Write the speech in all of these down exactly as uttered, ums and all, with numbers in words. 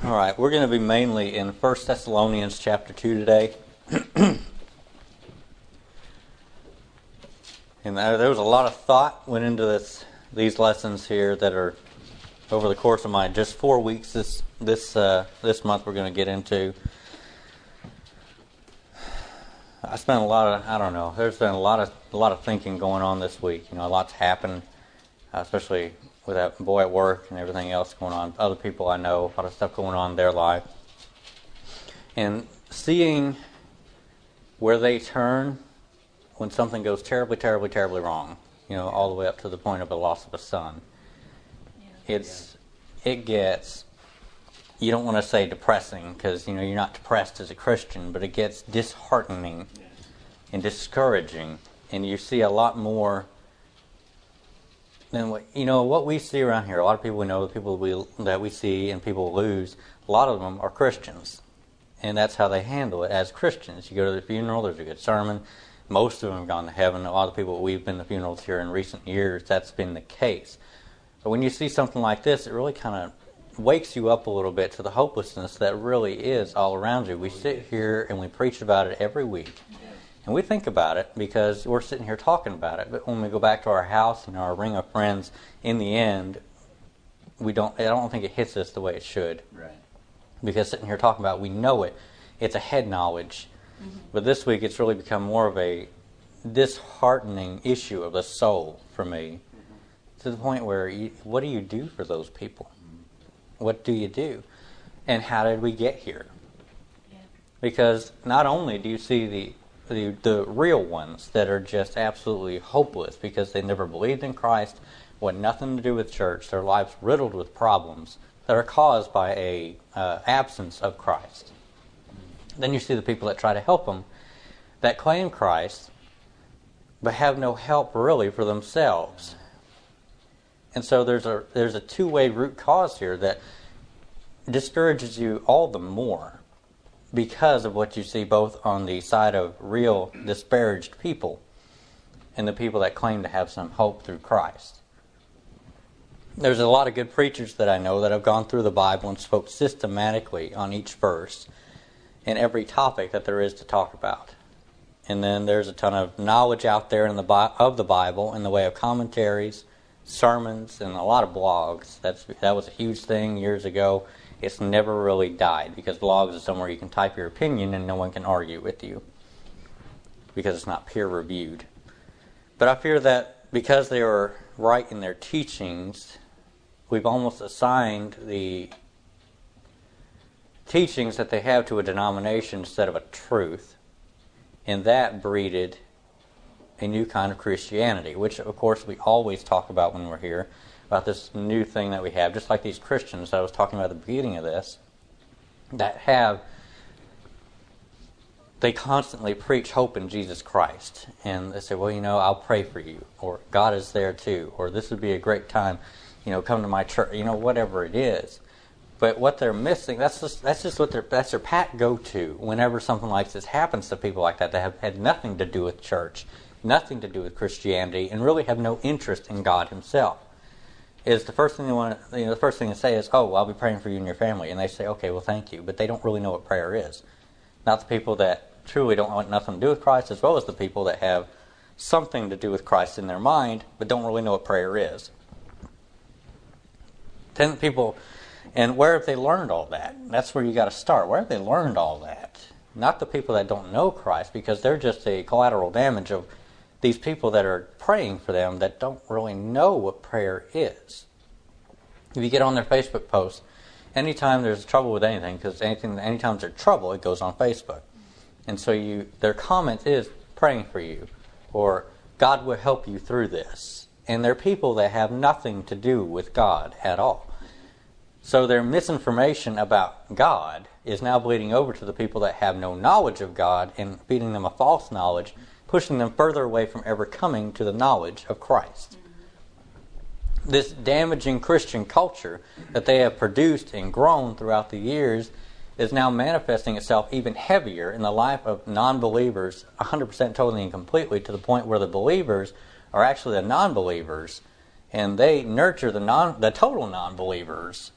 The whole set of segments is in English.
All right, we're going to be mainly in First Thessalonians chapter two today. And there was a lot of thought went into this these lessons here that are over the course of my just four weeks this this uh, this month we're going to get into. I spent a lot of I don't know. There's been a lot of a lot of thinking going on this week. You know, a lot's happened, uh, especially with that boy at work and everything else going on. Other people I know, a lot of stuff going on in their life, and seeing where they turn when something goes terribly, terribly, terribly wrong, you know, all the way up to the point of the loss of a son. Yeah. It's, it gets, you don't want to say depressing because, you know, you're not depressed as a Christian, but it gets disheartening yeah. and discouraging. And you see a lot more than what, you know, what we see around here. A lot of people we know, the people we, that we see and people lose, a lot of them are Christians. And that's how they handle it as Christians. You go to the funeral, there's a good sermon. Most of them have gone to heaven. A lot of people we've been to funerals here in recent years, that's been the case. But when you see something like this, it really kind of wakes you up a little bit to the hopelessness that really is all around you. We sit here and we preach about it every week. And we think about it because we're sitting here talking about it. But when we go back to our house and our ring of friends, in the end, we don't. I don't think it hits us the way it should. Right. Because sitting here talking about it, we know it. It's a head knowledge. Mm-hmm. But this week it's really become more of a disheartening issue of the soul for me, mm-hmm. to the point where you, what do you do for those people? Mm-hmm. What do you do? And how did we get here? Yeah. Because not only do you see the, the the real ones that are just absolutely hopeless because they never believed in Christ, want nothing to do with church, their lives riddled with problems that are caused by a uh, absence of Christ. Then you see the people that try to help them, that claim Christ, but have no help really for themselves. And so there's a there's a two-way root cause here that discourages you all the more because of what you see both on the side of real disparaged people and the people that claim to have some hope through Christ. There's a lot of good preachers that I know that have gone through the Bible and spoke systematically on each verse and every topic that there is to talk about. And then there's a ton of knowledge out there in the of the Bible in the way of commentaries, sermons, and a lot of blogs. That's that was a huge thing years ago. It's never really died because blogs is somewhere you can type your opinion and no one can argue with you because it's not peer reviewed. But I fear that because they are right in their teachings, we've almost assigned the teachings that they have to a denomination instead of a truth, and that breeded a new kind of Christianity, which of course we always talk about when we're here, about this new thing that we have, just like these Christians that I was talking about at the beginning of this, that have, they constantly preach hope in Jesus Christ, and they say, well, you know, I'll pray for you, or God is there too, or this would be a great time, you know, come to my church, you know, whatever it is. But what they're missing, that's just that's just what their that's their pat go-to whenever something like this happens to people like that that have had nothing to do with church, nothing to do with Christianity, and really have no interest in God Himself. Is the first thing they want to, you know, the first thing they say is, "Oh, well, I'll be praying for you and your family," and they say, "Okay, well, thank you," but they don't really know what prayer is. Not the people that truly don't want nothing to do with Christ, as well as the people that have something to do with Christ in their mind, but don't really know what prayer is. Ten people. And where have they learned all that? That's where you got to start. Where have they learned all that? Not the people that don't know Christ, because they're just a collateral damage of these people that are praying for them that don't really know what prayer is. If you get on their Facebook posts, anytime there's trouble with anything, because anything, anytime there's trouble, it goes on Facebook. And so you, their comment is praying for you, or God will help you through this. And they're people that have nothing to do with God at all. So their misinformation about God is now bleeding over to the people that have no knowledge of God and feeding them a false knowledge, pushing them further away from ever coming to the knowledge of Christ. Mm-hmm. This damaging Christian culture that they have produced and grown throughout the years is now manifesting itself even heavier in the life of non-believers, one hundred percent totally and completely, to the point where the believers are actually the non-believers, and they nurture the non the total non-believers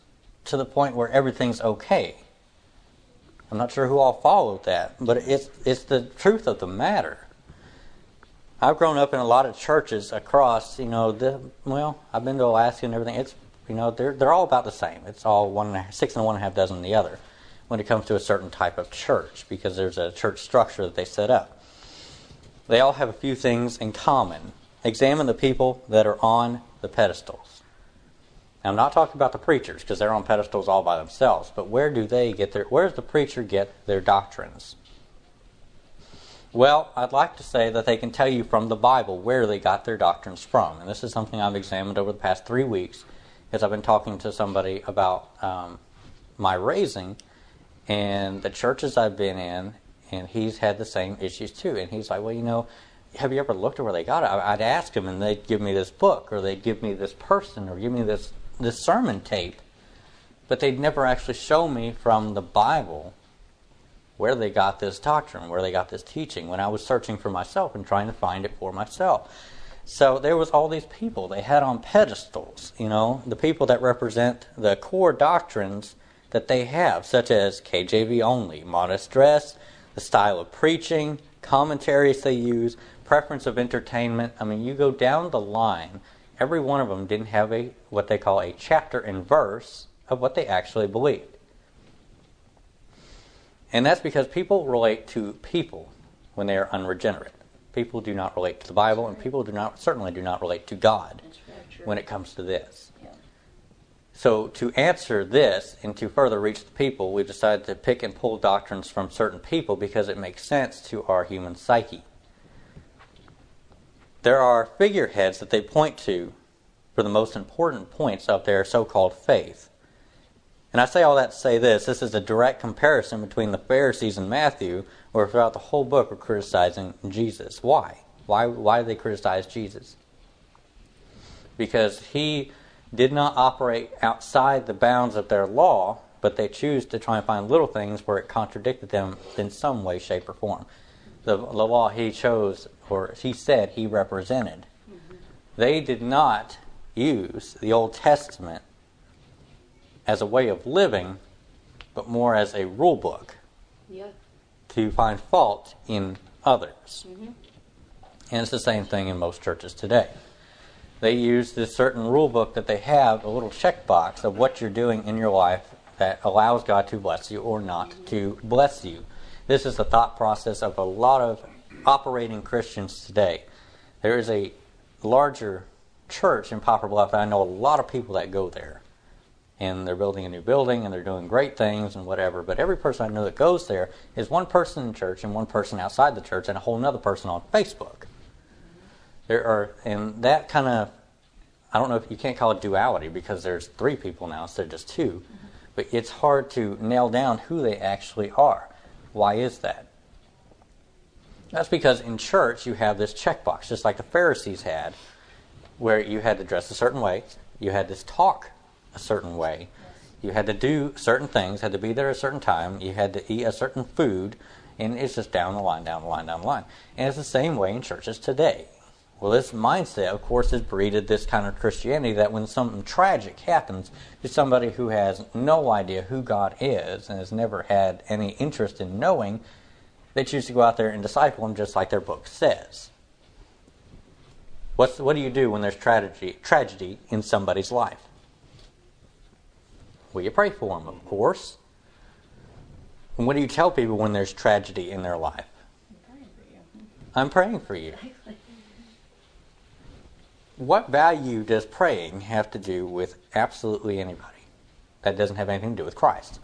to the point where everything's okay. I'm not sure who all followed that, but it's it's the truth of the matter. I've grown up in a lot of churches across, you know, the, well, I've been to Alaska and everything. It's, you know, they're they're all about the same. It's all one and a half, six and one and a half dozen the other when it comes to a certain type of church, because there's a church structure that they set up. They all have a few things in common. Examine the people that are on the pedestals. Now, I'm not talking about the preachers, because they're on pedestals all by themselves, but where do they get their, where does the preacher get their doctrines? Well, I'd like to say that they can tell you from the Bible where they got their doctrines from. And this is something I've examined over the past three weeks as I've been talking to somebody about um, my raising and the churches I've been in, and he's had the same issues too. And he's like, well, you know, have you ever looked at where they got it? I'd ask him, and they'd give me this book, or they'd give me this person, or give me this, this sermon tape. But they'd never actually show me from the Bible where they got this doctrine, where they got this teaching, when I was searching for myself and trying to find it for myself. So there was all these people they had on pedestals, you know, the people that represent the core doctrines that they have, such as K J V only, modest dress, the style of preaching, commentaries they use, preference of entertainment. I mean, you go down the line, every one of them didn't have a what they call a chapter and verse of what they actually believed. And that's because people relate to people when they are unregenerate. People do not relate to the Bible, and people do not certainly do not relate to God when it comes to this. Yeah. So to answer this and to further reach the people, we've decided to pick and pull doctrines from certain people because it makes sense to our human psyche. There are figureheads that they point to for the most important points of their so-called faith. And I say all that to say this. This is a direct comparison between the Pharisees and Matthew, where throughout the whole book are criticizing Jesus. Why? Why, why do they criticize Jesus? Because he did not operate outside the bounds of their law, but they choose to try and find little things where it contradicted them in some way, shape, or form. The, the law he chose, or he said he represented. Mm-hmm. They did not use the Old Testament as a way of living, but more as a rule book. Yeah. To find fault in others. Mm-hmm. And it's the same thing in most churches today. They use this certain rule book that they have, a little checkbox of what you're doing in your life that allows God to bless you or not mm-hmm. to bless you. This is the thought process of a lot of operating Christians today. There is a larger church in Poplar Bluff, and I know a lot of people that go there. And they're building a new building, and they're doing great things and whatever. But every person I know that goes there is one person in church and one person outside the church and a whole other person on Facebook. There are, and that kind of, I don't know if you can't call it duality because there's three people now instead of just two. Mm-hmm. But it's hard to nail down who they actually are. Why is that? That's because in church you have this checkbox, just like the Pharisees had, where you had to dress a certain way, you had to talk a certain way. You had to do certain things, had to be there at a certain time, you had to eat a certain food, and it's just down the line, down the line, down the line. And it's the same way in churches today. Well, this mindset, of course, has breeded this kind of Christianity that when something tragic happens to somebody who has no idea who God is and has never had any interest in knowing, they choose to go out there and disciple him just like their book says. What's, what do you do when there's tragedy, tragedy in somebody's life? Well, you pray for them, of course. And what do you tell people when there's tragedy in their life? I'm praying for you. I'm praying for you. What value does praying have to do with absolutely anybody? That doesn't have anything to do with Christ.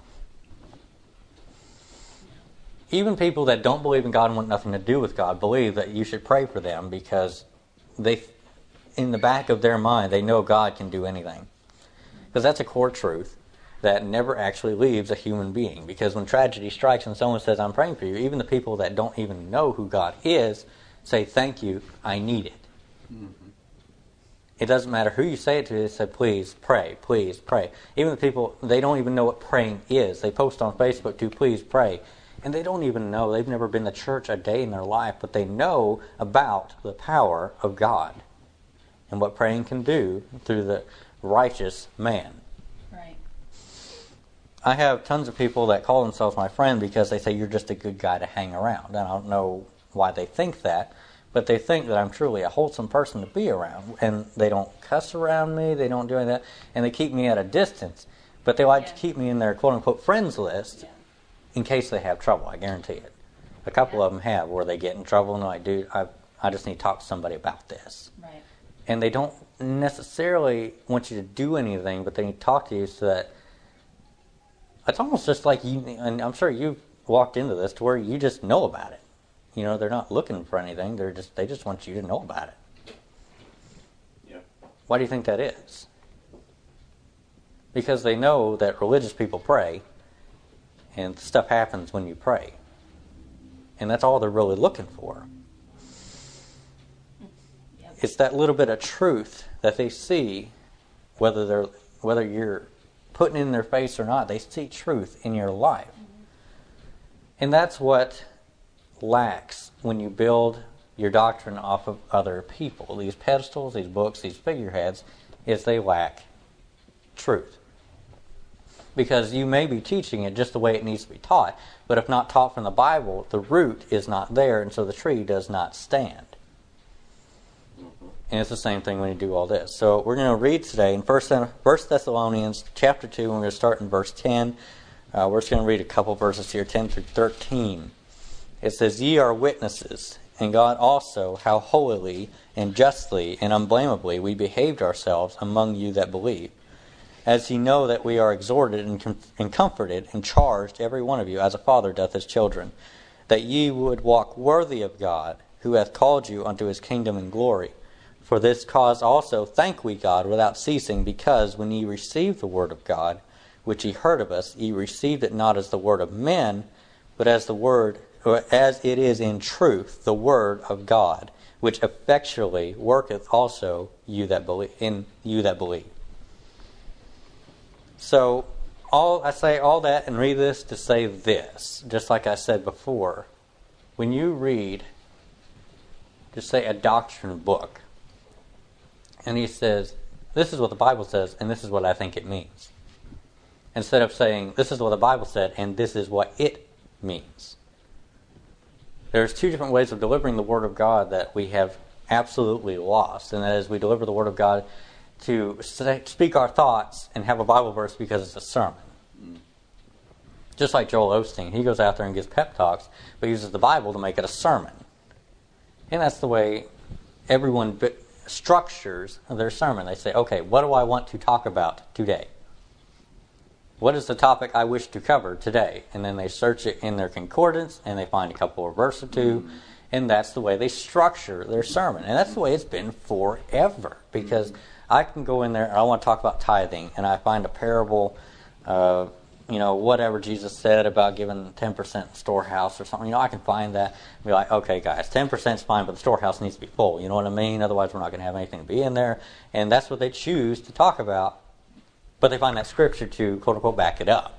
Even people that don't believe in God and want nothing to do with God believe that you should pray for them because they, in the back of their mind, they know God can do anything. Because that's a core truth that never actually leaves a human being. Because when tragedy strikes and someone says, I'm praying for you, even the people that don't even know who God is say, thank you, I need it. Mm-hmm. It doesn't matter who you say it to, they say, please pray, please pray. Even the people, they don't even know what praying is. They post on Facebook to please pray. And they don't even know, they've never been to church a day in their life, but they know about the power of God and what praying can do through the righteous man. Right. I have tons of people that call themselves my friend because they say you're just a good guy to hang around. And I don't know why they think that, but they think that I'm truly a wholesome person to be around. And they don't cuss around me, they don't do any of that, and they keep me at a distance. But they like yeah. to keep me in their quote-unquote friends list yeah. in case they have trouble, I guarantee it. A couple yeah. of them have, where they get in trouble and they're like, dude, I, I just need to talk to somebody about this. Right. And they don't necessarily want you to do anything, but they need to talk to you so that it's almost just like you, and I'm sure you've walked into this, to where you just know about it. You know, they're not looking for anything, they're just they just want you to know about it. Yeah. Why do you think that is? Because they know that religious people pray, and stuff happens when you pray. And that's all they're really looking for. Yep. It's that little bit of truth that they see, whether they're whether you're putting it in their face or not, they see truth in your life. Mm-hmm. And that's what lacks when you build your doctrine off of other people. These pedestals, these books, these figureheads, is they lack truth. Because you may be teaching it just the way it needs to be taught, but if not taught from the Bible, the root is not there, and so the tree does not stand. And it's the same thing when you do all this. So we're going to read today in First Thessalonians chapter two, and we're going to start in verse ten. Uh, we're just going to read a couple verses here, ten through thirteen. It says, "Ye are witnesses, and God also, how holily and justly and unblameably we behaved ourselves among you that believe. As ye know that we are exhorted and, com- and comforted and charged every one of you, as a father doth his children, that ye would walk worthy of God, who hath called you unto his kingdom and glory. For this cause also thank we God without ceasing, because when ye received the word of God, which ye heard of us, ye received it not as the word of men, but as the word, or as it is in truth, the word of God, which effectually worketh also you that believe, in you that believe." So, all I say all that and read this to say this, just like I said before. When you read, just say a doctrine book, and he says, this is what the Bible says, and this is what I think it means. Instead of saying, this is what the Bible said, and this is what it means. There's two different ways of delivering the Word of God that we have absolutely lost, and that is we deliver the Word of God to speak our thoughts and have a Bible verse because it's a sermon. Mm. Just like Joel Osteen, he goes out there and gives pep talks, but uses the Bible to make it a sermon. And that's the way everyone structures their sermon. They say, okay, what do I want to talk about today? What is the topic I wish to cover today? And then they search it in their concordance, and they find a couple of verses or two, mm. and that's the way they structure their sermon. And that's the way it's been forever, because mm. I can go in there and I want to talk about tithing, and I find a parable, uh, you know, whatever Jesus said about giving ten percent storehouse or something. You know, I can find that and be like, okay, guys, ten percent is fine, but the storehouse needs to be full. You know what I mean? Otherwise, we're not going to have anything to be in there. And that's what they choose to talk about, but they find that scripture to, quote-unquote, back it up.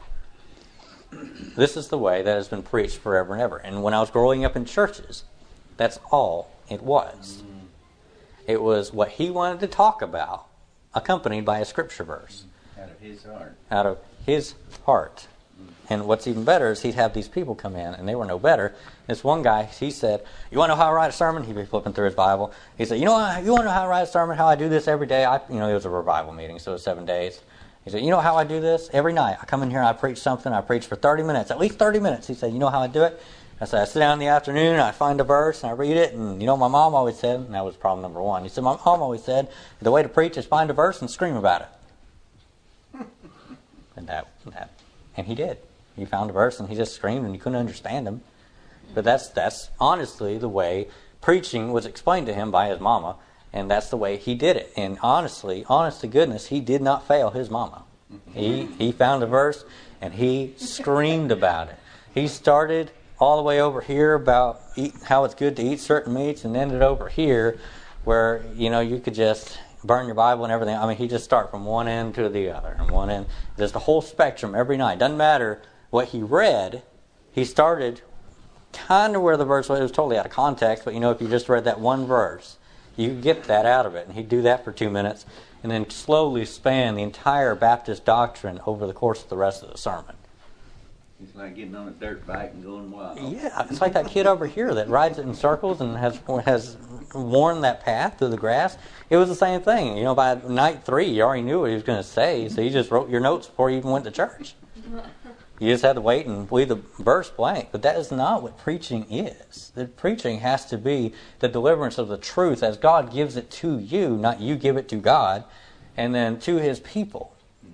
This is the way that has been preached forever and ever. And when I was growing up in churches, that's all it was. It was what he wanted to talk about, accompanied by a scripture verse. Out of his heart. Out of his heart. And what's even better is he'd have these people come in, and they were no better. This one guy, he said, "You want to know how I write a sermon?" He'd be flipping through his Bible. He said, "You know, you want to know how I write a sermon? How I do this every day?" I, you know, it was a revival meeting, so it was seven days. He said, "You know how I do this every night? I come in here and I preach something. I preach for thirty minutes, at least thirty minutes." He said, "You know how I do it?" I said, "I sit down in the afternoon and I find a verse and I read it, and you know my mom always said," and that was problem number one. He said, "My mom always said, the way to preach is find a verse and scream about it." and that, that, and he did. He found a verse and he just screamed, and you couldn't understand him. But that's that's honestly the way preaching was explained to him by his mama, and that's the way he did it. And honestly, honest to goodness, he did not fail his mama. He he found a verse and he screamed about it. He started all the way over here about eat, how it's good to eat certain meats, and ended over here where, you know, you could just burn your Bible and everything. I mean, he just start from one end to the other, and one end, just the whole spectrum every night. Doesn't matter what he read. He started kind of where the verse was. It was totally out of context, but you know, if you just read that one verse, you could get that out of it. And he'd do that for two minutes, and then slowly span the entire Baptist doctrine over the course of the rest of the sermon. It's like getting on a dirt bike and going wild. Yeah, it's like that kid over here that rides it in circles and has has worn that path through the grass. It was the same thing. You know, by night three, you already knew what he was going to say, so you just wrote your notes before you even went to church. You just had to wait and leave the verse blank. But that is not what preaching is. The preaching has to be the deliverance of the truth as God gives it to you, not you give it to God, and then to His people.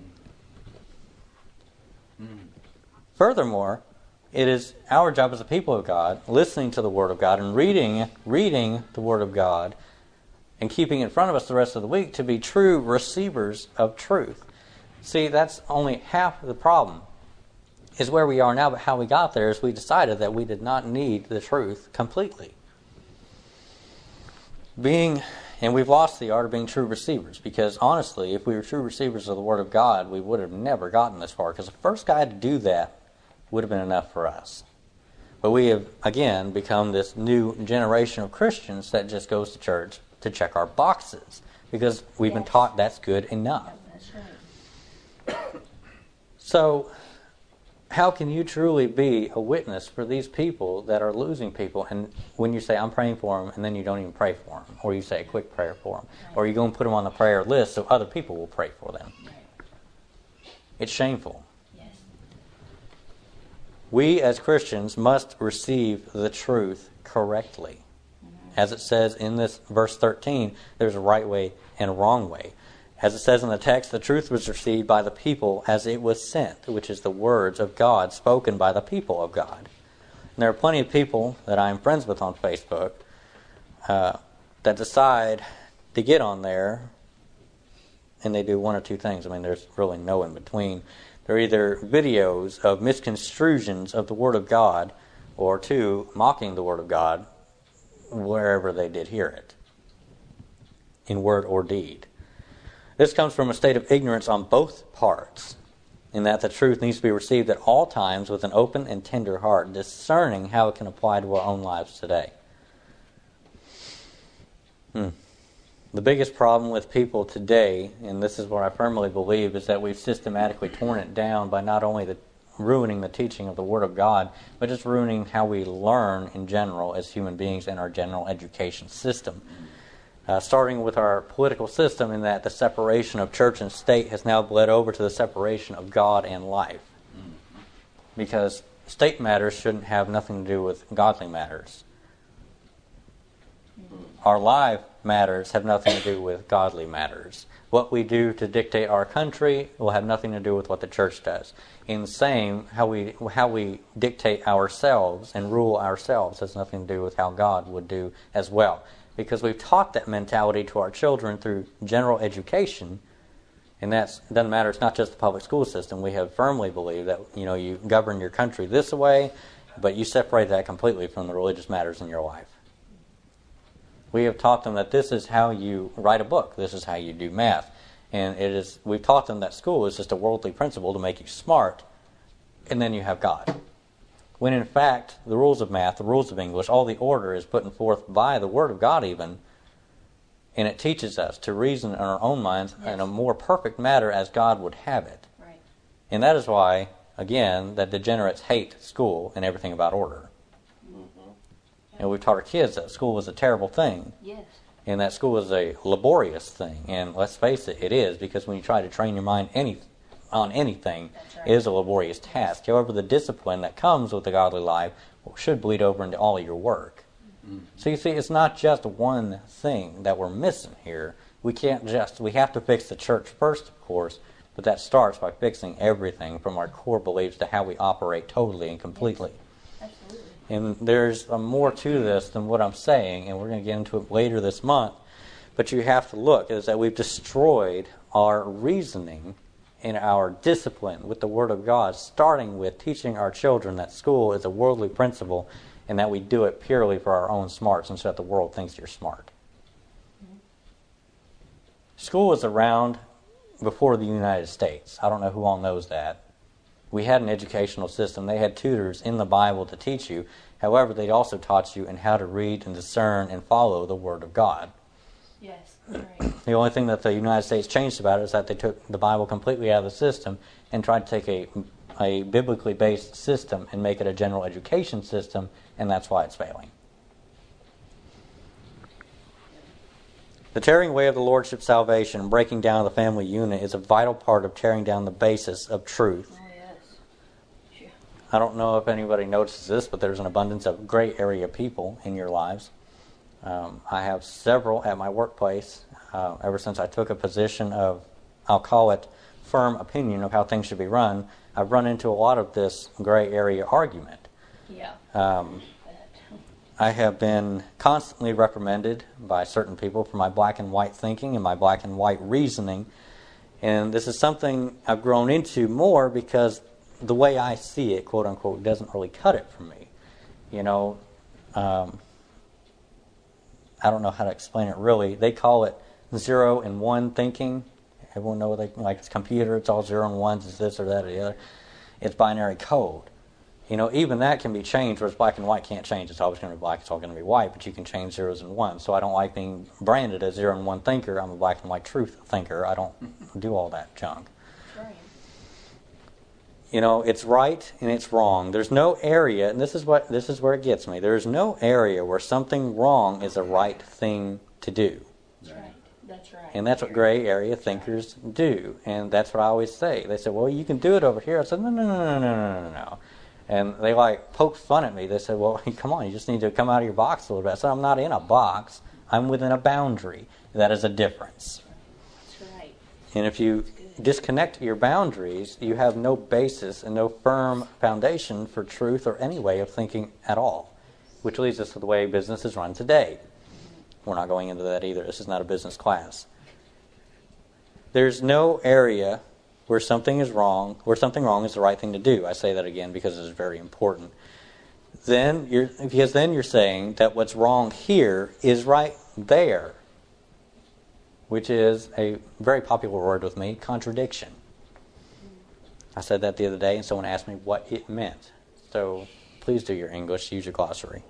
Furthermore, it is our job as a people of God, listening to the Word of God and reading, reading the Word of God and keeping in front of us the rest of the week to be true receivers of truth. See, that's only half of the problem, is where we are now, but how we got there is we decided that we did not need the truth completely. Being, and we've lost the art of being true receivers, because honestly, if we were true receivers of the Word of God, we would have never gotten this far, because the first guy to do that would have been enough for us. But we have, again, become this new generation of Christians that just goes to church to check our boxes, because we've yes. been taught that's good enough. That's right. So, how can you truly be a witness for these people that are losing people? And when you say, I'm praying for them, and then you don't even pray for them, or you say a quick prayer for them, right. or you go and put them on the prayer list so other people will pray for them. Right. It's shameful. Yes. We as Christians must receive the truth correctly. Mm-hmm. As it says in this verse thirteen, there's a right way and a wrong way. As it says in the text, the truth was received by the people as it was sent, which is the words of God spoken by the people of God. And there are plenty of people that I'm friends with on Facebook uh, that decide to get on there, and they do one or two things. I mean, there's really no in between. They're either videos of misconstrusions of the Word of God, or two, mocking the Word of God wherever they did hear it, in word or deed. This comes from a state of ignorance on both parts, in that the truth needs to be received at all times with an open and tender heart, discerning how it can apply to our own lives today. Hmm. The biggest problem with people today, and this is what I firmly believe, is that we've systematically torn it down by not only the, ruining the teaching of the Word of God, but just ruining how we learn in general as human beings in our general education system. Uh, starting with our political system, in that the separation of church and state has now bled over to the separation of God and life. Because state matters shouldn't have nothing to do with godly matters. Our life matters have nothing to do with godly matters. What we do to dictate our country will have nothing to do with what the church does. In the same, how we how we dictate ourselves and rule ourselves has nothing to do with how God would do as well. Because we've taught that mentality to our children through general education, and that's it doesn't matter. It's not just the public school system. We have firmly believed that you know you govern your country this way, but you separate that completely from the religious matters in your life. We have taught them that this is how you write a book. This is how you do math, and it is. We've taught them that school is just a worldly principle to make you smart, and then you have God. When in fact, the rules of math, the rules of English, all the order is put forth by the Word of God even, and it teaches us to reason in our own minds yes. in a more perfect manner as God would have it. Right. And that is why, again, that degenerates hate school and everything about order. Mm-hmm. And we've taught our kids that school is a terrible thing. Yes. And that school is a laborious thing. And let's face it, it is, because when you try to train your mind anything, on anything right. is a laborious task. However, the discipline that comes with the godly life should bleed over into all of your work. Mm-hmm. So you see, it's not just one thing that we're missing here. We can't just, we have to fix the church first, of course, but that starts by fixing everything from our core beliefs to how we operate totally and completely. Yes. Absolutely. And there's uh, more to this than what I'm saying, and we're going to get into it later this month. But you have to look, is that we've destroyed our reasoning in our discipline with the Word of God, starting with teaching our children that school is a worldly principle and that we do it purely for our own smarts instead of the world thinks you're smart. Mm-hmm. School was around before the United States. I don't know who all knows that. We had an educational system. They had tutors in the Bible to teach you. However, they also taught you in how to read and discern and follow the Word of God. Yes. Right. The only thing that the United States changed about it is that they took the Bible completely out of the system and tried to take a, a biblically based system and make it a general education system, and that's why it's failing. The tearing away of the Lordship salvation, breaking down the family unit, is a vital part of tearing down the basis of truth. Oh, yes. Yeah. I don't know if anybody notices this, but there's an abundance of gray area people in your lives. Um, I have several at my workplace uh, ever since I took a position of, I'll call it, firm opinion of how things should be run. I've run into a lot of this gray area argument. Yeah. Um, I have been constantly reprimanded by certain people for my black and white thinking and my black and white reasoning. And this is something I've grown into more because the way I see it, quote unquote, doesn't really cut it for me. You know, um, I don't know how to explain it really. They call it zero and one thinking. Everyone know what they, like it's computer, it's all zero and ones, it's this or that or the other. It's binary code. You know, even that can be changed, whereas black and white can't change. It's always going to be black, it's all going to be white, but you can change zeros and ones. So I don't like being branded as zero and one thinker. I'm a black and white truth thinker. I don't do all that junk. Right. You know, it's right and it's wrong. There's no area, and this is what this is where it gets me. There's no area where something wrong is a right thing to do. That's right. That's right. And that's what gray area thinkers do. And that's what I always say. They say, well, you can do it over here. I said, no, no, no, no, no, no, no, no. And they like poked fun at me. They said, well, come on, you just need to come out of your box a little bit. I said, I'm not in a box. I'm within a boundary. That is a difference. That's right. And if you disconnect your boundaries, you have no basis and no firm foundation for truth or any way of thinking at all, which leads us to the way business is run today. We're not going into that either. This is not a business class. There's no area where something is wrong, where something wrong is the right thing to do. I say that again because it is very important. Then you're, because then you're saying that what's wrong here is right there, which is a very popular word with me, contradiction. I said that the other day, and someone asked me what it meant. So please do your English, use your glossary.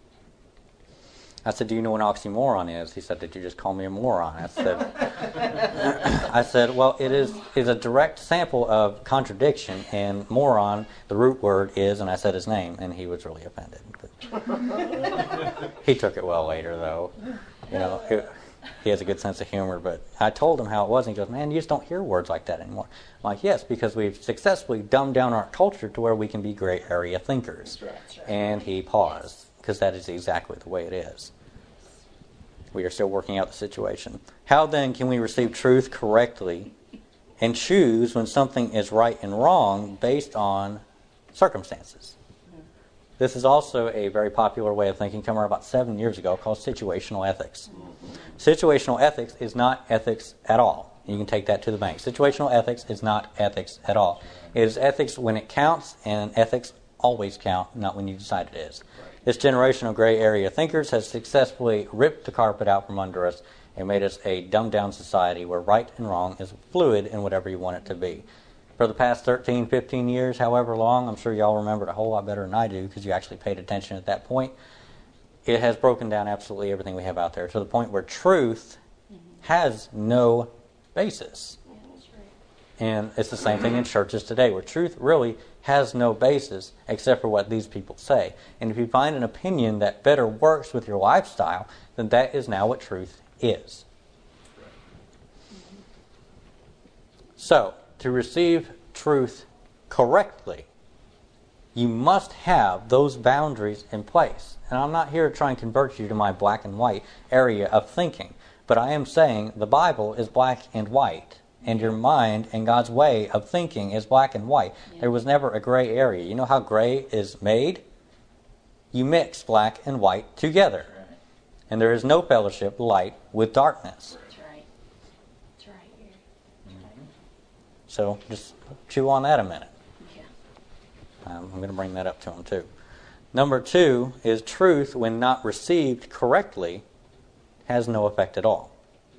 I said, do you know what an oxymoron is? He said, did you just call me a moron? I said, I said, well, it is is a direct sample of contradiction, and moron, the root word is, and I said his name, and he was really offended. But he took it well later, though. You know, it, he has a good sense of humor, but I told him how it was, and he goes, man, you just don't hear words like that anymore. I'm like, yes, because we've successfully dumbed down our culture to where we can be gray area thinkers. That's right. And he paused, because that is exactly the way it is. We are still working out the situation. How then can we receive truth correctly and choose when something is right and wrong based on circumstances? This is also a very popular way of thinking, come around about seven years ago, called situational ethics. Situational ethics is not ethics at all. You can take that to the bank. Situational ethics is not ethics at all. It is ethics when it counts, and ethics always count, not when you decide it is. This generation of gray area thinkers has successfully ripped the carpet out from under us and made us a dumbed-down society where right and wrong is fluid in whatever you want it to be. For the past thirteen, fifteen years, however long, I'm sure y'all remember it a whole lot better than I do because you actually paid attention at that point. It has broken down absolutely everything we have out there to the point where truth has no basis. Yeah, that's right. And it's the same thing in churches today, where truth really has no basis except for what these people say. And if you find an opinion that better works with your lifestyle, then that is now what truth is. So, to receive truth correctly, you must have those boundaries in place. And I'm not here to try and convert you to my black and white area of thinking, but I am saying the Bible is black and white. And your mind and God's way of thinking is black and white. Yeah. There was never a gray area. You know how gray is made? You mix black and white together. Right. And there is no fellowship, light, with darkness. That's right. That's right. Yeah. That's Mm-hmm. right. So just chew on that a minute. Yeah. Um, I'm going to bring that up to him too. Number two is truth, when not received correctly, has no effect at all.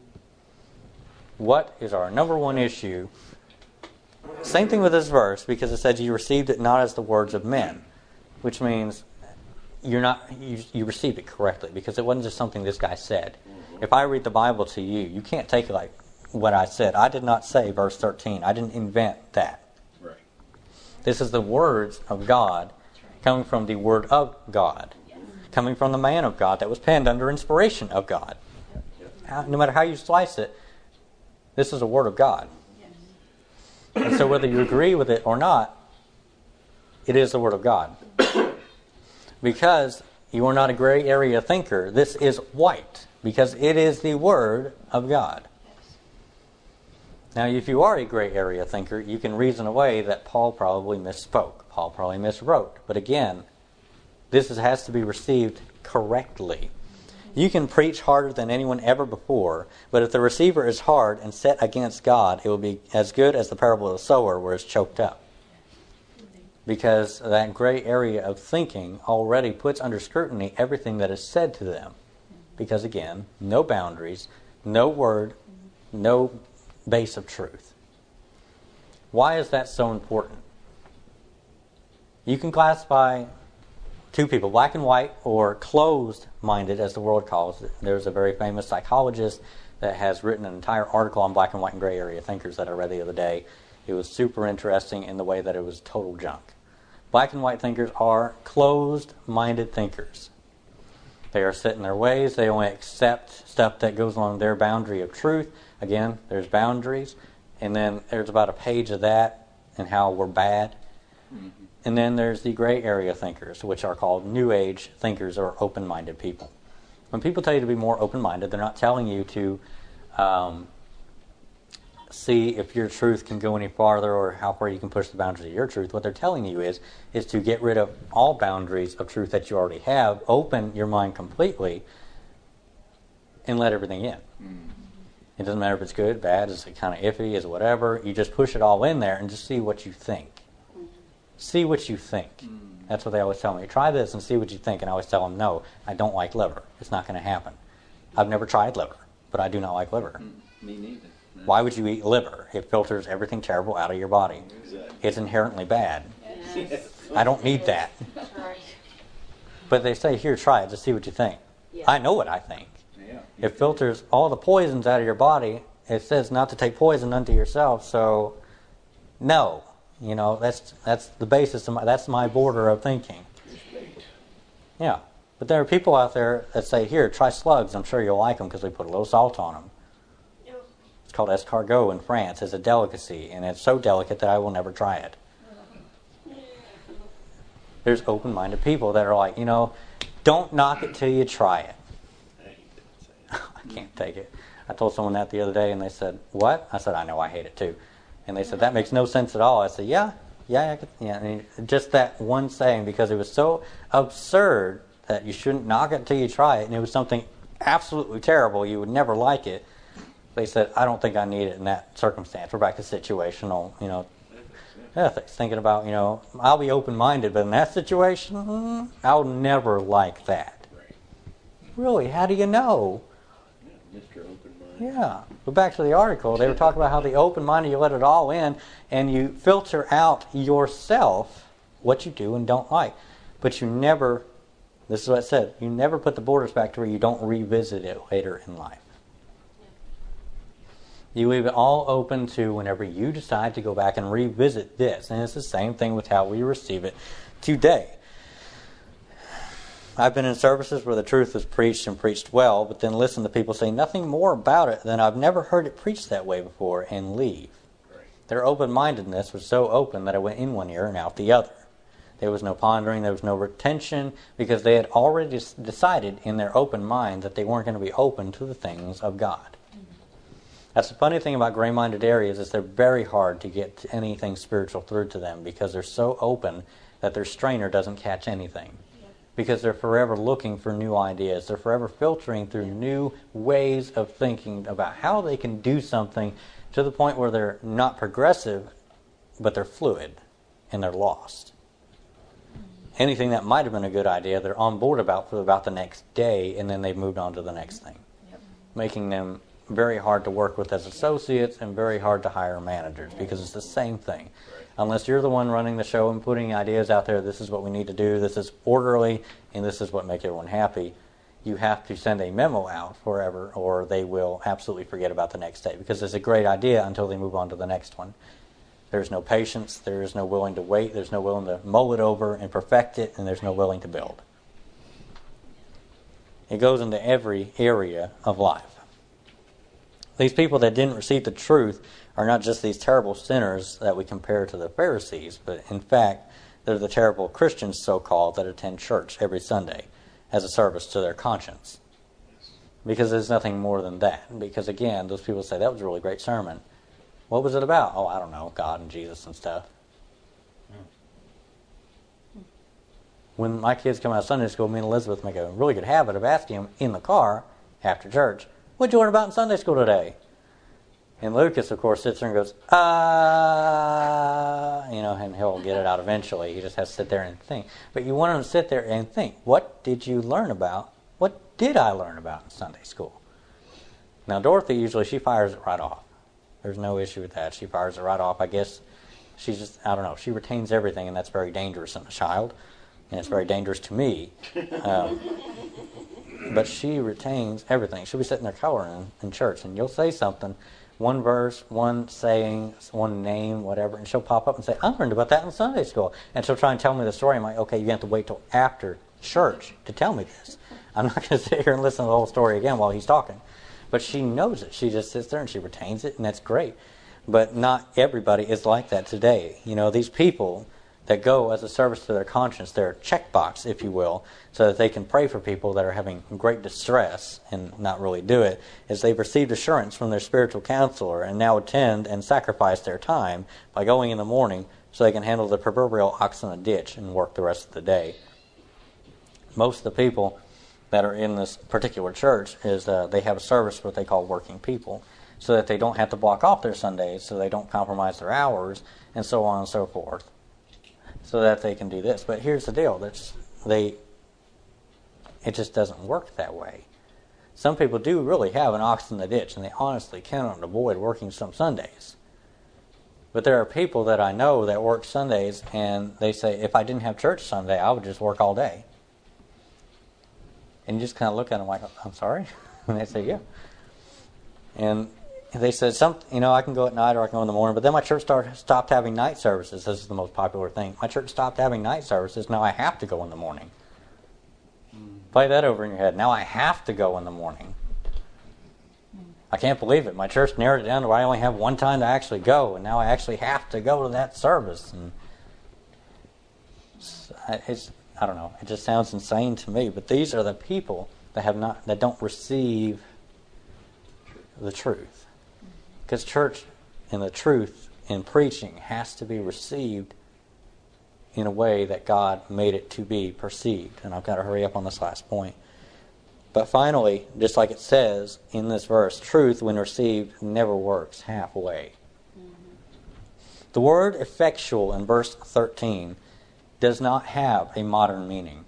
What is our number one issue? Same thing with this verse, because it says you received it not as the words of men, which means you're not you, you received it correctly, because it wasn't just something this guy said. If I read the Bible to you, you can't take it like what I said. I did not say verse thirteen. I didn't invent that. Right. This is the words of God coming from the Word of God, coming from the man of God that was penned under inspiration of God. No matter how you slice it, this is a Word of God. And so whether you agree with it or not, it is the Word of God. Because you are not a gray area thinker, this is white, because it is the Word of God. Now, if you are a gray area thinker, you can reason away that Paul probably misspoke. Paul probably miswrote. But again, this is, has to be received correctly. You can preach harder than anyone ever before, but if the receiver is hard and set against God, it will be as good as the parable of the sower where it's choked up. Because that gray area of thinking already puts under scrutiny everything that is said to them. Because again, no boundaries, no word, no base of truth. Why is that so important? You can classify two people, black and white, or closed-minded, as the world calls it. There's a very famous psychologist that has written an entire article on black and white and gray area thinkers that I read the other day. It was super interesting in the way that it was total junk. Black and white thinkers are closed-minded thinkers. They are set in their ways. They only accept stuff that goes along their boundary of truth. Again, there's boundaries. And then there's about a page of that and how we're bad. Mm-hmm. And then there's the gray area thinkers, which are called New Age thinkers or open-minded people. When people tell you to be more open-minded, they're not telling you to um, see if your truth can go any farther or how far you can push the boundaries of your truth. What they're telling you is, is to get rid of all boundaries of truth that you already have, open your mind completely, and let everything in. Mm-hmm. It doesn't matter if it's good, bad, is it kind of iffy, is it whatever. You just push it all in there and just see what you think. See what you think. Mm. That's what they always tell me. Try this and see what you think. And I always tell them, no, I don't like liver. It's not going to happen. I've never tried liver, but I do not like liver. Mm. Me neither. No. Why would you eat liver? It filters everything terrible out of your body. Exactly. It's inherently bad. Yes. I don't need that. That's right. But they say, here, try it. Just see what you think. Yeah. I know what I think. Yeah. It filters all the poisons out of your body. It says not to take poison unto yourself, so no. You know, that's that's the basis of my, that's my border of thinking. Yeah. But there are people out there that say, here, try slugs. I'm sure you'll like them because we put a little salt on them. Yeah. It's called escargot in France. It's a delicacy, and it's so delicate that I will never try it. There's open-minded people that are like, you know, don't knock it till you try it. I can't take it. I told someone that the other day, and they said, what? I said, I know, I hate it too. And they said, that makes no sense at all. I said, yeah, yeah, I could, yeah. I mean, just that one saying, because it was so absurd that you shouldn't knock it until you try it, and it was something absolutely terrible. You would never like it. They said, I don't think I need it in that circumstance. We're back to situational, you know, ethics. Thinking about, you know, I'll be open-minded, but in that situation, mm, I'll never like that. Really? How do you know? Mister Open-minded. Yeah. But back to the article, they were talking about how the open-minded, you let it all in, and you filter out yourself what you do and don't like. But you never, this is what it said, you never put the borders back to where you don't revisit it later in life. You leave it all open to whenever you decide to go back and revisit this. And it's the same thing with how we receive it today. I've been in services where the truth is preached and preached well, but then listen to people say nothing more about it than I've never heard it preached that way before and leave. Right. Their open-mindedness was so open that it went in one ear and out the other. There was no pondering, there was no retention, because they had already decided in their open mind that they weren't going to be open to the things of God. Mm-hmm. That's the funny thing about gray-minded areas is they're very hard to get anything spiritual through to them because they're so open that their strainer doesn't catch anything. Because they're forever looking for new ideas. They're forever filtering through new ways of thinking about how they can do something to the point where they're not progressive, but they're fluid and they're lost. Anything that might have been a good idea, they're on board about for about the next day, and then they've moved on to the next thing. Yep. Making them very hard to work with as associates and very hard to hire managers because it's the same thing. Unless you're the one running the show and putting ideas out there, this is what we need to do, this is orderly, and this is what makes everyone happy. you have to send a memo out forever, or they will absolutely forget about the next day, because it's a great idea until they move on to the next one. There's no patience, there is no willing to wait, there's no willing to mull it over and perfect it, and there's no willing to build. It goes into every area of life. These people that didn't receive the truth are not just these terrible sinners that we compare to the Pharisees, but in fact, they're the terrible Christians, so-called, that attend church every Sunday as a service to their conscience. Because there's nothing more than that. Because again, those people say, that was a really great sermon. What was it about? Oh, I don't know, God and Jesus and stuff. When my kids come out of Sunday school, me and Elizabeth make a really good habit of asking them in the car after church, what'd you learn about in Sunday school today? And Lucas, of course, sits there and goes, ah, you know, and he'll get it out eventually. He just has to sit there and think. But you want him to sit there and think, what did you learn about? What did I learn about in Sunday school? Now, Dorothy, usually, she fires it right off. There's no issue with that. She fires it right off. I guess she's just, I don't know, she retains everything, and that's very dangerous in a child. And it's very dangerous to me. Um, but she retains everything. She'll be sitting there coloring in, in church, and you'll say something, one verse, one saying, one name, whatever, and she'll pop up and say, I learned about that in Sunday school. And she'll try and tell me the story. I'm like, okay, you have to wait till after church to tell me this. I'm not going to sit here and listen to the whole story again while he's talking. But she knows it. She just sits there and she retains it, and that's great. But not everybody is like that today. You know, these people that go as a service to their conscience, their checkbox, if you will, so that they can pray for people that are having great distress and not really do it, is they've received assurance from their spiritual counselor and now attend and sacrifice their time by going in the morning so they can handle the proverbial ox in the ditch and work the rest of the day. Most of the people that are in this particular church is uh, they have a service what they call working people, so that they don't have to block off their Sundays, so they don't compromise their hours, and so on and so forth, so that they can do this. But here's the deal: that's they. It just doesn't work that way. Some people do really have an ox in the ditch, and they honestly cannot avoid working some Sundays. But there are people that I know that work Sundays, and they say, if I didn't have church Sunday, I would just work all day. And you just kind of look at them like, I'm sorry? And they say, yeah. And they said, some, you know, I can go at night or I can go in the morning, but then my church started, stopped having night services. This is the most popular thing. My church stopped having night services. Now I have to go in the morning. Mm. Play that over in your head. Now I have to go in the morning. Mm. I can't believe it. My church narrowed it down to where I only have one time to actually go, and now I actually have to go to that service. And it's, it's I don't know. It just sounds insane to me. But these are the people that have not, that don't receive the truth. Because church and the truth in preaching has to be received in a way that God made it to be perceived. And I've got to hurry up on this last point. But finally, just like it says in this verse, truth, when received, never works halfway. Mm-hmm. The word effectual in verse thirteen does not have a modern meaning.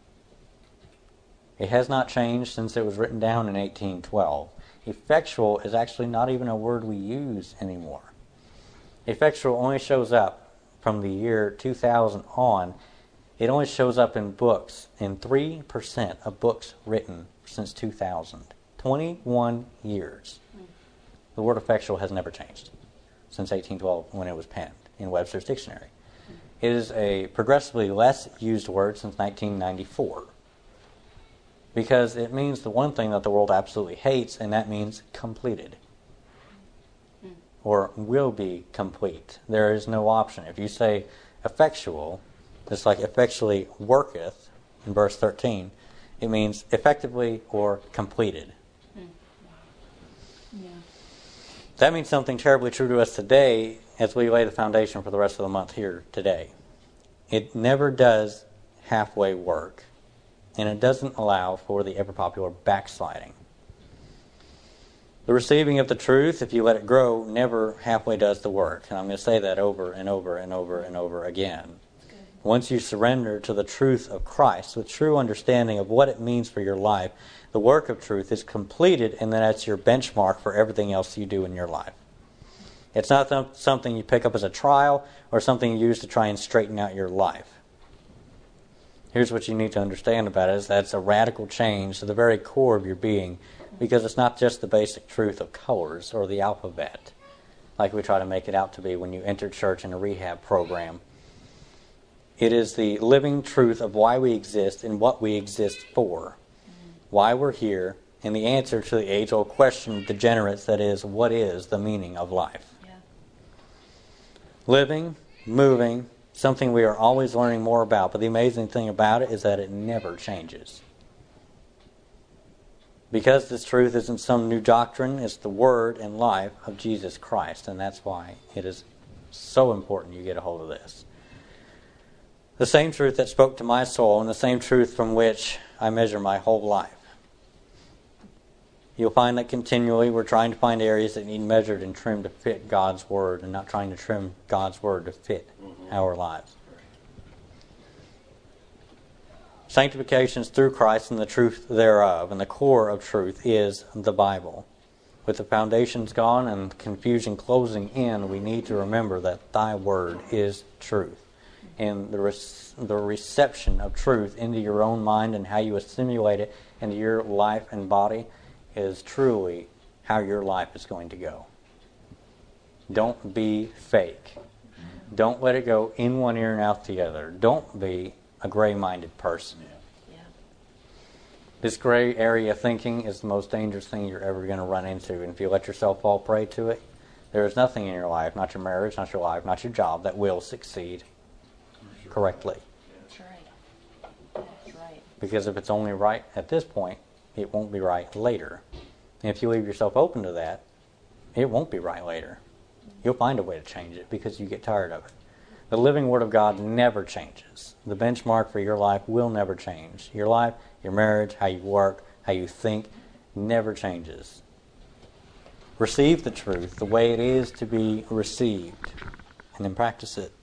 It has not changed since it was written down in eighteen twelve. Effectual is actually not even a word we use anymore. Effectual only shows up from the year two thousand on. It only shows up in books, in three percent of books written since two thousand. twenty-one years. The word effectual has never changed since eighteen twelve when it was penned in Webster's Dictionary. It is a progressively less used word since nineteen ninety-four. Because it means the one thing that the world absolutely hates, and that means completed. Mm. Or will be complete. There is no option. If you say effectual, it's like effectually worketh in verse thirteen. It means effectively or completed. Mm. Yeah. That means something terribly true to us today as we lay the foundation for the rest of the month here today. It never does halfway work. And it doesn't allow for the ever-popular backsliding. The receiving of the truth, if you let it grow, never halfway does the work. And I'm going to say that over and over and over and over again. Once you surrender to the truth of Christ, with true understanding of what it means for your life, the work of truth is completed, and then that's your benchmark for everything else you do in your life. It's not th- something you pick up as a trial or something you use to try and straighten out your life. here's what you need to understand about it, is that's a radical change to the very core of your being, because it's not just the basic truth of colors or the alphabet, like we try to make it out to be when you enter church in a rehab program. It is the living truth of why we exist and what we exist for, why we're here, and the answer to the age-old question of degenerates, that is, what is the meaning of life? Yeah. Living, moving, something we are always learning more about, but the amazing thing about it is that it never changes. Because this truth isn't some new doctrine, it's the word and life of Jesus Christ, and that's why it is so important you get a hold of this. The same truth that spoke to my soul, and the same truth from which I measure my whole life. You'll find that continually we're trying to find areas that need measured and trimmed to fit God's Word, and not trying to trim God's Word to fit mm-hmm. our lives. Sanctification is through Christ and the truth thereof, and the core of truth is the Bible. With the foundations gone and confusion closing in, we need to remember that Thy Word is truth. And the, re- the reception of truth into your own mind and how you assimilate it into your life and body is truly how your life is going to go. Don't be fake. Don't let it go in one ear and out the other. Don't be a gray-minded person. Yeah. This gray area thinking is the most dangerous thing you're ever going to run into. And if you let yourself fall prey to it, there is nothing in your life, not your marriage, not your life, not your job, that will succeed correctly. That's right. That's right. Because if it's only right at this point, it won't be right later. And if you leave yourself open to that, it won't be right later. You'll find a way to change it because you get tired of it. The living Word of God never changes. The benchmark for your life will never change. Your life, your marriage, how you work, how you think, never changes. Receive the truth the way it is to be received, and then practice it.